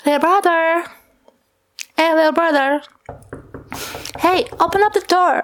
Little brother! Hey, little brother! Hey, open up the door!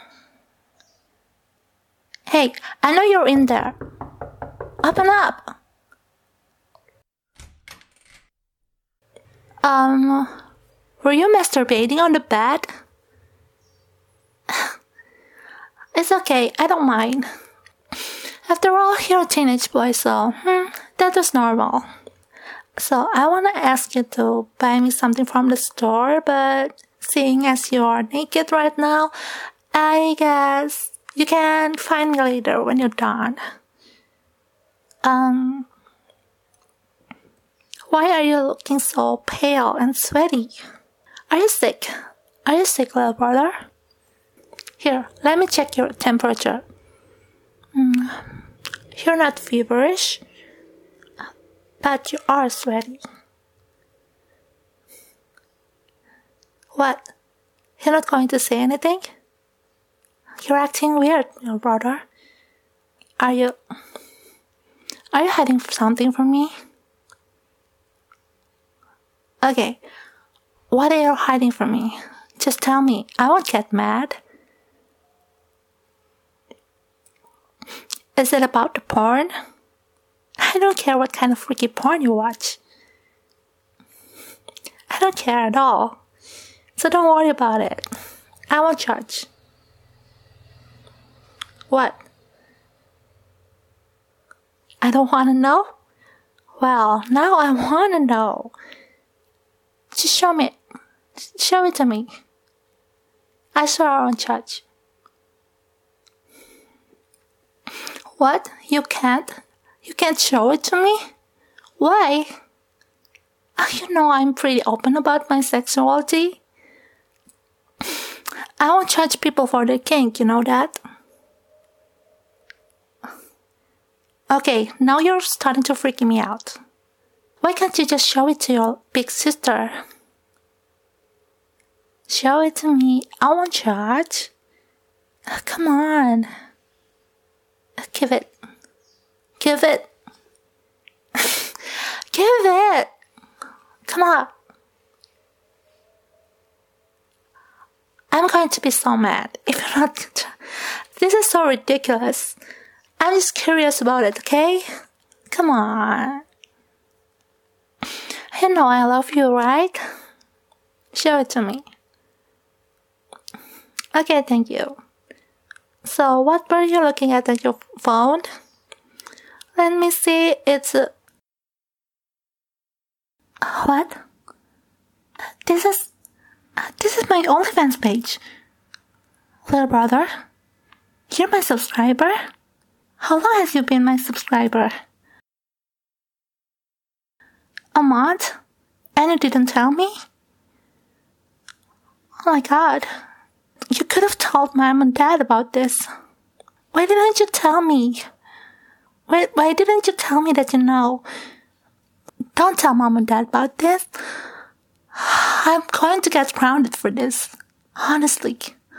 Hey, I know you're in there. Open up! Were you masturbating on the bed? It's okay, I don't mind. After all, you're a teenage boy, so that was normal. So I want to ask you to buy me something from the store, but seeing as you are naked right now, I guess you can find me later when you're done. Why are you looking so pale and sweaty? Are you sick? Are you sick, little brother? Here, let me check your temperature. You're not feverish, but you are sweaty. What? You're not going to say anything? You're acting weird, little brother. Are you hiding something from me? Okay, what are you hiding from me? Just tell me. I won't get mad. Is it about the porn? I don't care what kind of freaky porn you watch. I don't care at all. So don't worry about it. I won't judge. What? I don't want to know? Well, now I want to know. Just show me. Show it to me. I swear I won't judge. What? You can't? You can't show it to me? Why? You know I'm pretty open about my sexuality. I won't judge people for their kink, you know that? Okay, now you're starting to freak me out. Why can't you just show it to your big sister? Show it to me. I won't judge. Come on. Give it. Give it. Give it. Come on. I'm going to be so mad if you're not. This is so ridiculous. I'm just curious about it, okay? Come on. You know I love you, right? Show it to me. Okay, thank you. So, what were you looking at your phone? Let me see. It's what? This is my OnlyFans page. Little brother, you're my subscriber? How long have you been my subscriber? A month? And you didn't tell me? Oh my god. You could have told Mom and Dad about this. Why didn't you tell me? Why didn't you tell me that you know? Don't tell Mom and Dad about this. I'm going to get grounded for this. Honestly.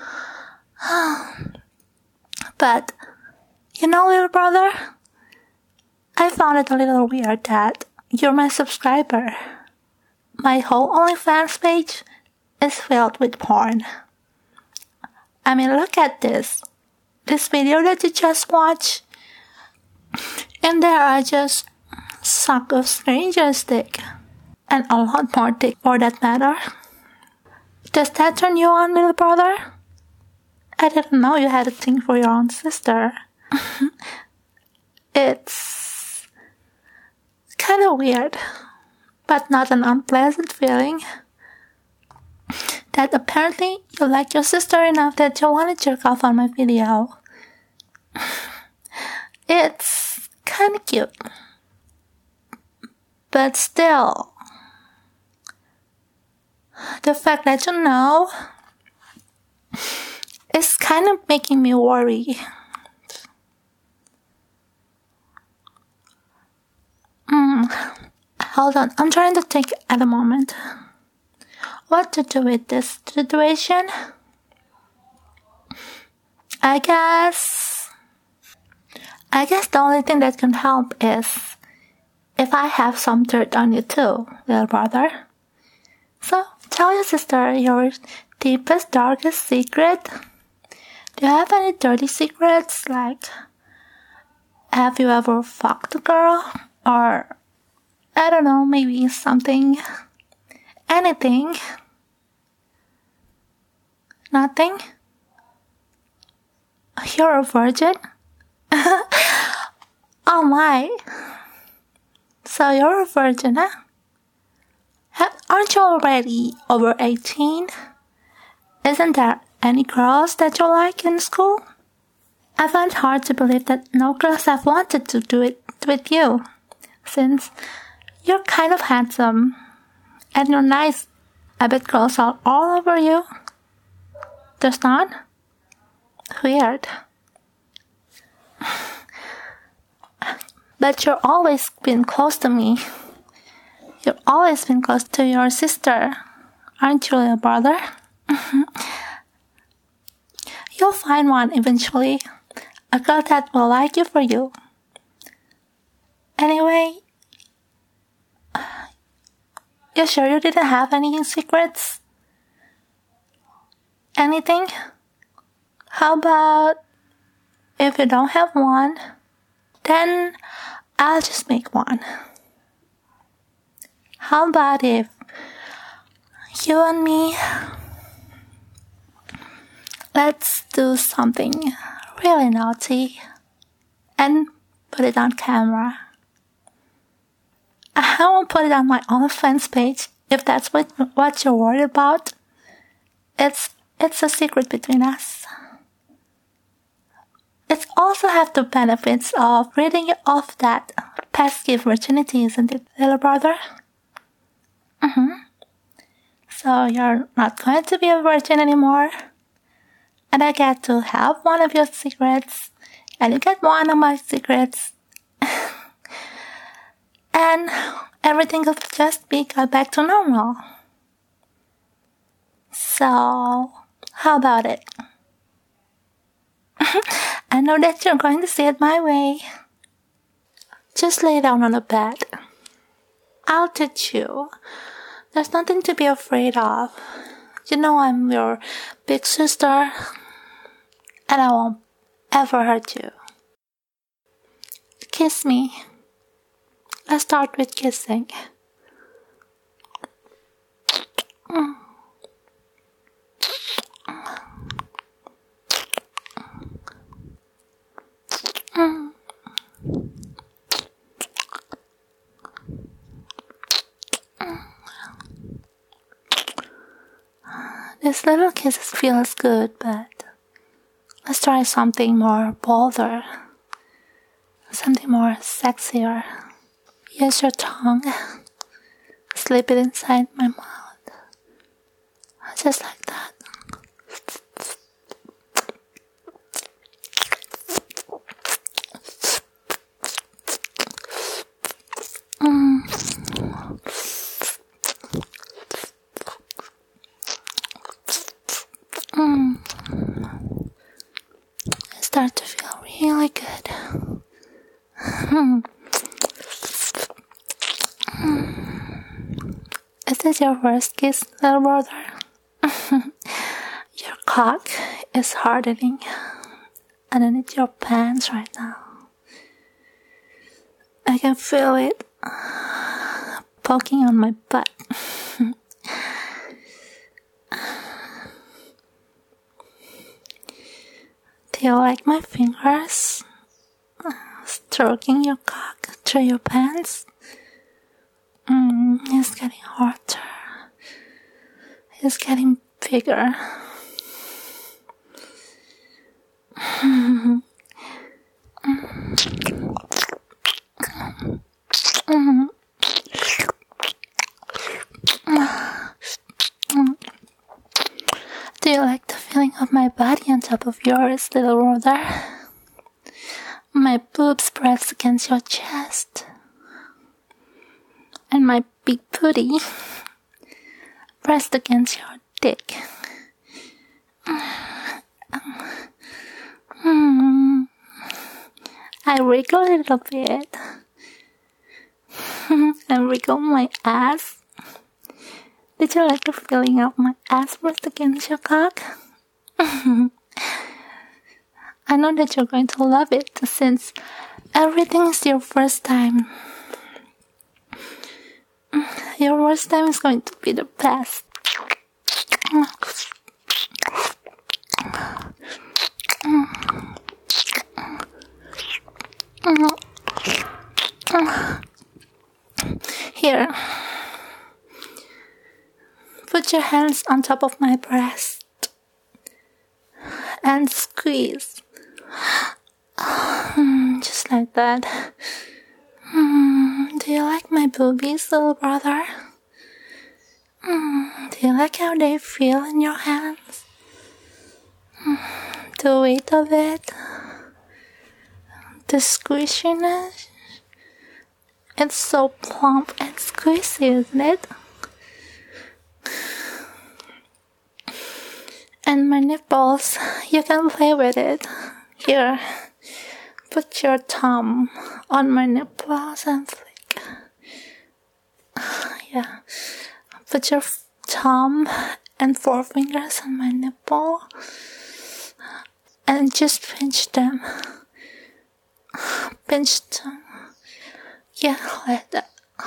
But, you know, little brother, I found it a little weird that you're my subscriber. My whole OnlyFans page is filled with porn. I mean, look at this. This video that you just watched. And there are just suck of stranger's dick. And a lot more dick for that matter. Does that turn you on, little brother? I didn't know you had a thing for your own sister. It's kind of weird, but not an unpleasant feeling. That apparently you like your sister enough that you want to jerk off on my video. It's kind of cute. But still, the fact that you know is kind of making me worry. Hold on, I'm trying to think at the moment what to do with this situation. I guess the only thing that can help is if I have some dirt on you too, little brother. So, tell your sister your deepest, darkest secret. Do you have any dirty secrets? Like, have you ever fucked a girl? Or, I don't know, maybe something, anything? Nothing? You're a virgin? Oh my. So you're a virgin, huh? Aren't you already over 18? Isn't there any girls that you like in school? I find it hard to believe that no girls have wanted to do it with you, since you're kind of handsome and you're nice. I bet girls are all over you. There's none? Weird. But you've always been close to me. You've always been close to your sister. Aren't you, little brother? You'll find one eventually. A girl that will like you for you. Anyway, you sure you didn't have any secrets? Anything? How about if you don't have one, then I'll just make one. How about if you and me, let's do something really naughty and put it on camera. I won't put it on my OnlyFans page if that's what you're worried about. It's a secret between us. It also has the benefits of ridding you of that pesky virginity, isn't it, little brother? So you're not going to be a virgin anymore. And I get to have one of your secrets. And you get one of my secrets. And everything will just go back to normal. So, how about it? I know that you're going to see it my way. Just lay down on the bed. I'll teach you. There's nothing to be afraid of. You know I'm your big sister, and I won't ever hurt you. Kiss me. Let's start with kissing. This little kiss feels good, but let's try something more bolder, something more sexier. Use your tongue, slip it inside my mouth, just like that. I start to feel really good. Is this your first kiss, little brother? Your cock is hardening underneath your pants right now. I can feel it poking on my butt. Do you like my fingers stroking your cock through your pants? It's getting hotter. It's getting bigger. Do you like the feeling of my body on top of yours, little brother? My boobs pressed against your chest. And my big booty pressed against your dick. I wriggle a little bit. And wriggle my ass. Did you like the feeling of my ass pressed against your cock? I know that you're going to love it since everything is your first time. Your first time is going to be the best. Here. Put your hands on top of my breast and squeeze. Just like that. Do you like my boobies, little brother? Do you like how they feel in your hands? The weight of it? The squishiness? It's so plump and squishy, isn't it? And my nipples, you can play with it. Here, put your thumb on my nipples and flick. Yeah, put your thumb and forefingers on my nipple and just pinch them. Pinch them. Yeah, like that.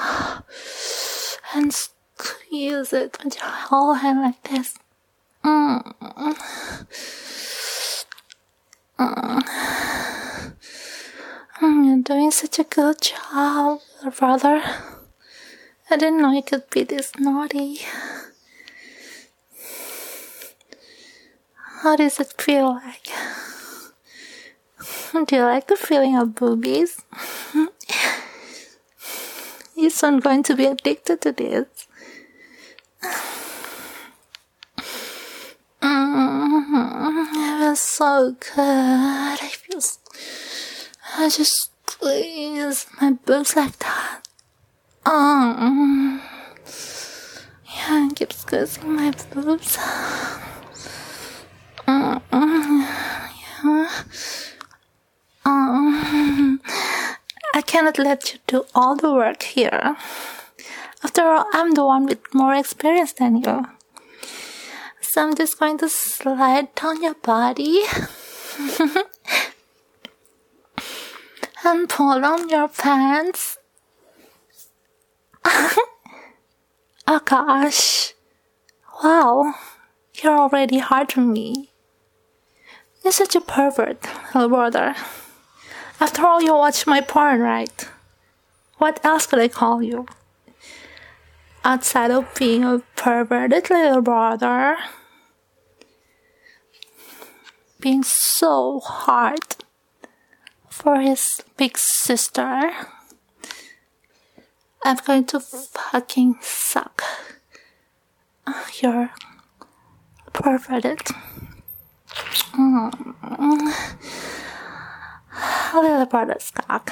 And squeeze it with your whole hand like this. You're doing such a good job, brother. I didn't know you could be this naughty. How does it feel like? Do you like the feeling of boobies? You're soon going to be addicted to this. It feels so good. I just squeeze my boobs like that. Yeah, keep squeezing my boobs. I cannot let you do all the work here. After all, I'm the one with more experience than you. So I'm just going to slide down your body and pull on your pants. Oh gosh. Wow. You're already hard to me. You're such a pervert, little brother. After all, you watch my porn, right? What else could I call you? Outside of being a perverted little brother. Being so hard for his big sister. I'm going to fucking suck your perverted little brother's cock.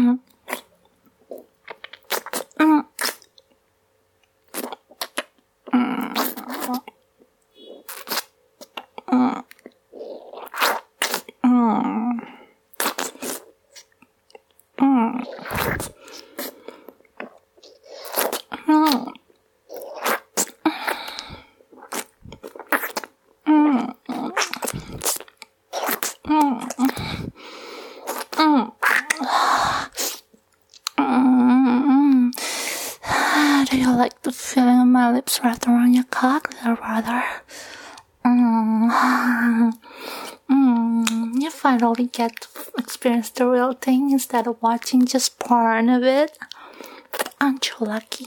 Do you like the feeling of my lips wrapped around your cock, little brother? You finally get to experience the real thing instead of watching just porn of it. Aren't you lucky?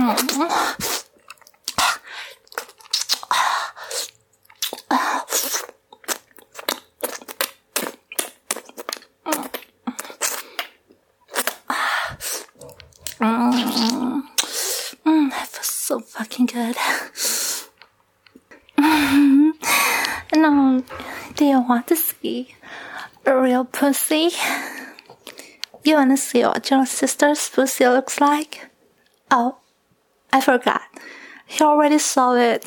That feels so fucking good. No, do you want to see a real pussy? You wanna see what your sister's pussy looks like? Oh, I forgot. You already saw it.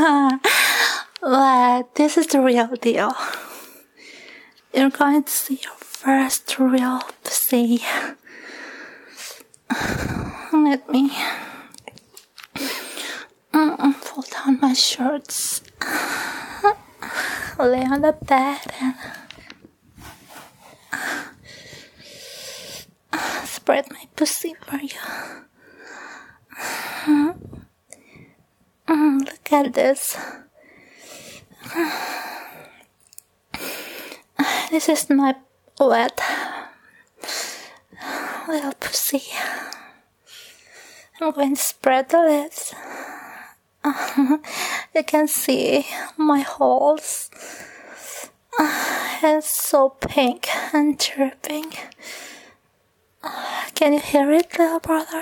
But this is the real deal. You're going to see your first real pussy. Let me pull down my shorts, lay on the bed and spread my pussy for you. Look at this. This is my wet little pussy. I'm going to spread the lips. You can see my holes. It's so pink and chirping. Can you hear it, little brother?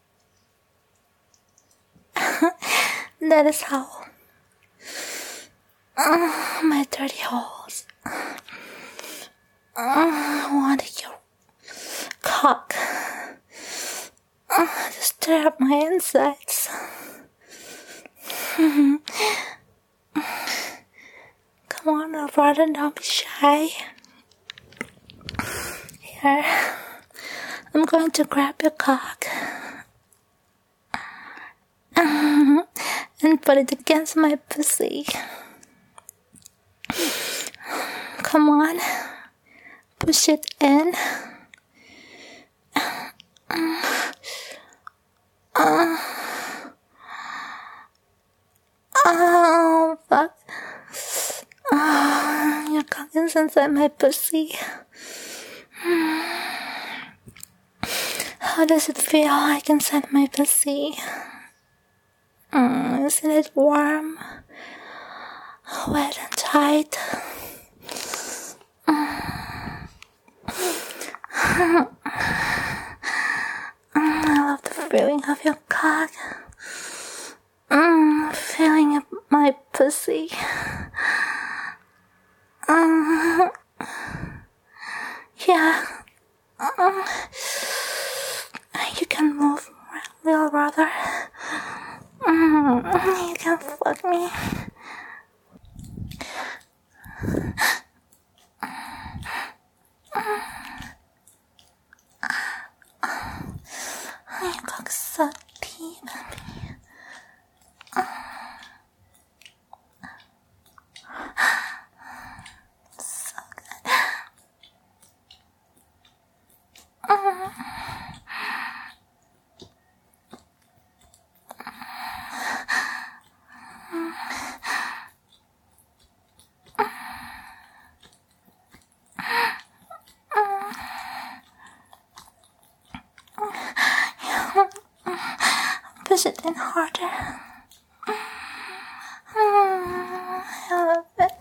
That is how my dirty holes wanted your cock to stir up my insides. Come on, little brother, don't be shy. Here, I'm going to grab your cock and put it against my pussy. Come on, push it in. Oh, fuck. Your cock is inside my pussy. How does it feel like inside my pussy? Isn't it warm, wet and tight? I love the feeling of your cock. Feeling of my pussy. Yeah. You can move, little brother. You can fuck me. Your cock's so deep. So good. Push it in harder. I love it.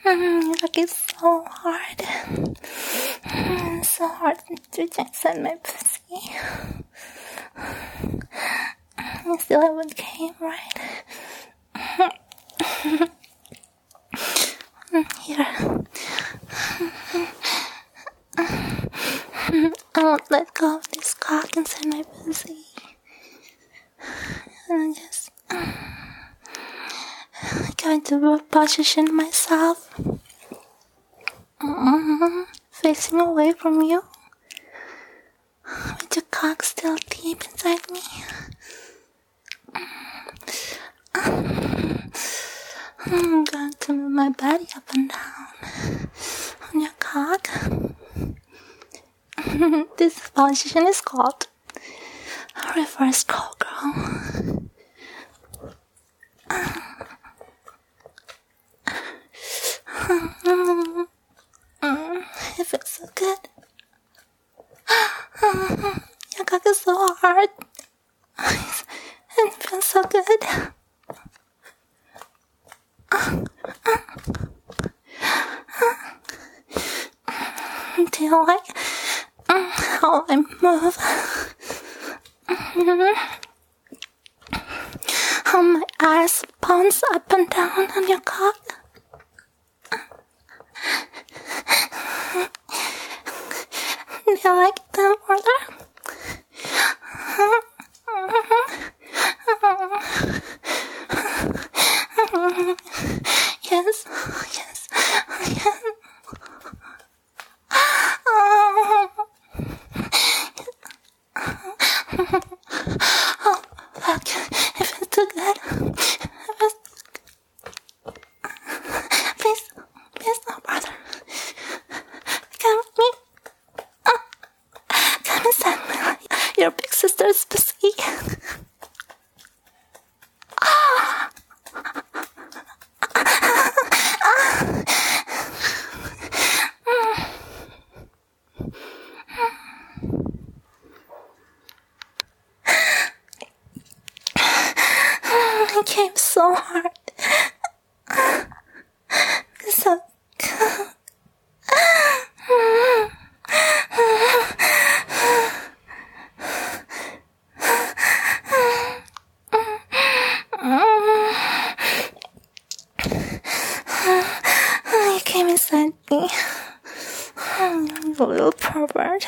Like it's so hard. So hard to just send my pussy. You still haven't came, right? Here. I won't let go of this cock inside my pussy. And I'm going to position myself facing away from you with your cock still deep inside me. I'm going to move my body up and down on your cock. This position is called reverse cowgirl. It feels so good. Your cock is so hard. It feels so good. Do you like how I move? How my ass bounce up and down on your cock? Do you like that, brother? Yes, yes, yes. Oh, fuck. It feels too good. Please, no, brother. Come with me. Come inside your big sister's pussy. It came so hard. So you came inside me. You little pervert.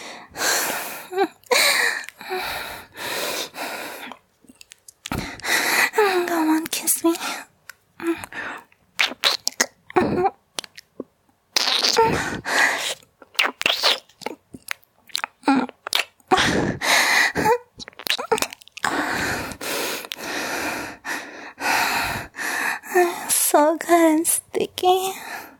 Go on, kiss me. So good and sticky.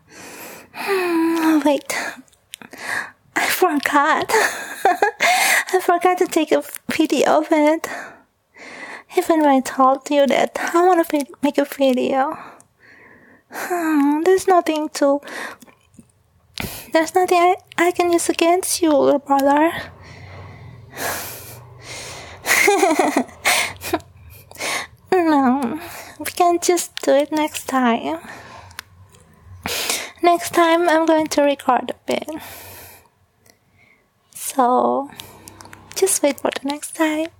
Wait, I forgot. I forgot to take a video of it. Even when I told you that I want to make a video. There's nothing I can use against you, little brother. No, we can just do it next time. Next time I'm going to record a bit. So, just wait for the next time.